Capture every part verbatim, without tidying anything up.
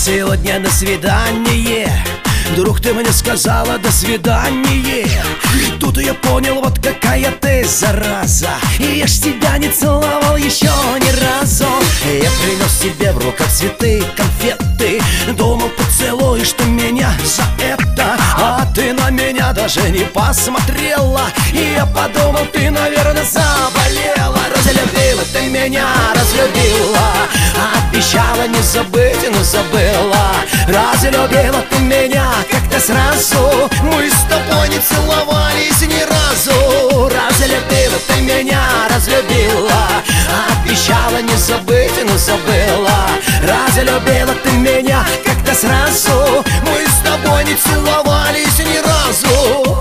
сегодня на свидание. Вдруг ты мне сказала до свидания. Тут я понял, вот какая ты зараза. И я ж тебя не целовал еще ни разу. Я принес тебе в руках цветы, конфеты. Думал, поцелуешь ты меня за это. А ты на меня даже не посмотрела. И я подумал, ты, наверное, заболела. Разлюбила ты меня, разлюбила. Обещала не забыть, но забыла. Разлюбила ты меня как-то сразу. Мы с тобой не целовались ни разу. Разлюбила ты меня, разлюбила. Обещала не забыть, но забыла. Разлюбила ты меня как-то сразу. Мы с тобой не целовались ни разу.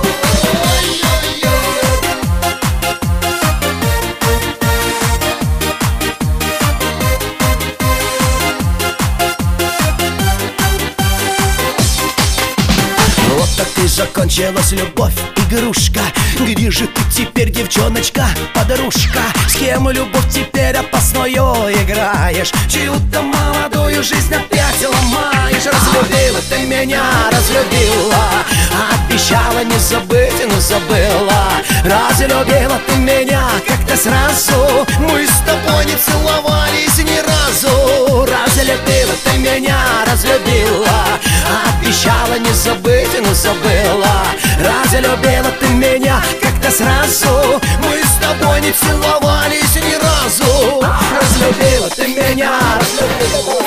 Вот так и закончилась любовь, игрушка. Где же ты теперь, девчоночка, подружка? С кем любовь теперь опасную играешь? Чью-то молодую жизнь опять ломаешь. Разлюбила ты меня, разлюбила. Обещала не забыть, но забыла. Разлюбила ты меня как-то сразу. Мы с тобой не целовались ни разу. Разлюбила ты меня, разлюбила. Обещала не забыть, но забыла. Разлюбила ты меня как-то сразу. Мы с тобой не целовались ни разу. Разлюбила ты меня, разлюбила.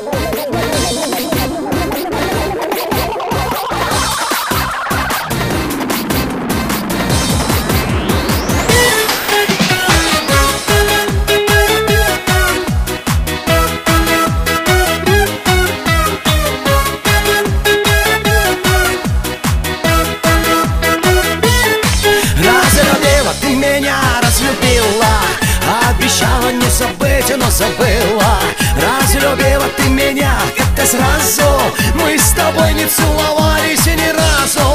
Ты меня разлюбила. Обещала не забыть, но забыла. Разлюбила ты меня как-то сразу. Мы с тобой не целовались ни разу.